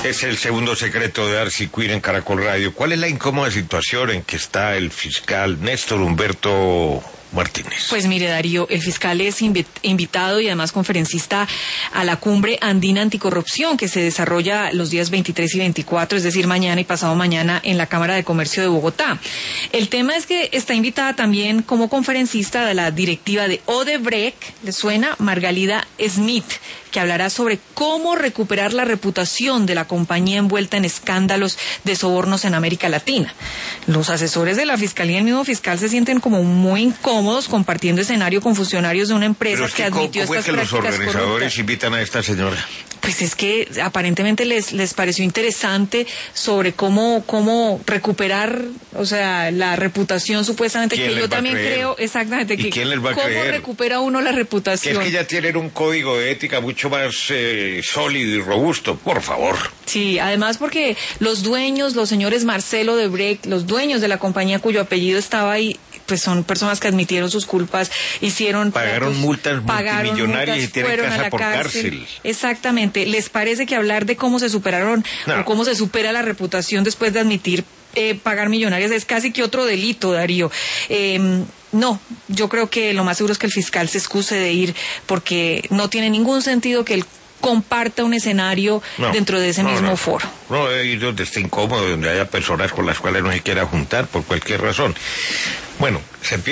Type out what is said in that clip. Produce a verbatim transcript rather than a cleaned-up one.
Es el segundo secreto de Arcy Quinn en Caracol Radio. ¿Cuál es la incómoda situación en que está el fiscal Néstor Humberto Martínez? Pues mire, Darío, el fiscal es invitado y además conferencista a la Cumbre Andina Anticorrupción que se desarrolla los días veintitrés y veinticuatro, es decir, mañana y pasado mañana en la Cámara de Comercio de Bogotá. El tema es que está invitada también como conferencista de la directiva de Odebrecht, ¿le suena? Margalida Smith, que hablará sobre cómo recuperar la reputación de la compañía envuelta en escándalos de sobornos en América Latina. Los asesores de la Fiscalía y el mismo fiscal se sienten como muy incómodos compartiendo escenario con funcionarios de una empresa Pero es que, que admitió ¿cómo, cómo estas es que los prácticas organizadores corruptas? Invitan a esta señora? Pues es que aparentemente les les pareció interesante sobre cómo cómo recuperar, o sea, la reputación supuestamente, que yo también creo exactamente ¿Y que quién les va a cómo creer? recupera uno la Que reputación. es que ya tienen un código de ética mucho más eh, sólido y robusto, por favor. Sí, además porque los dueños, los señores Marcelo Odebrecht, los dueños de la compañía cuyo apellido estaba ahí, pues son personas que admitieron sus culpas, hicieron pagaron tratos, multas pagaron multimillonarias multas, y tienen fueron casa a la por cárcel. cárcel. Exactamente. ¿Les parece que hablar de cómo se superaron No. o cómo se supera la reputación después de admitir eh, pagar millonarias es casi que otro delito, Darío? Eh, no, yo creo que lo más seguro es que el fiscal se excuse de ir porque no tiene ningún sentido que él comparta un escenario No, dentro de ese no, mismo no. foro. No, ahí donde esté incómodo, donde haya personas con las cuales no se quiera juntar por cualquier razón. Bueno, se empieza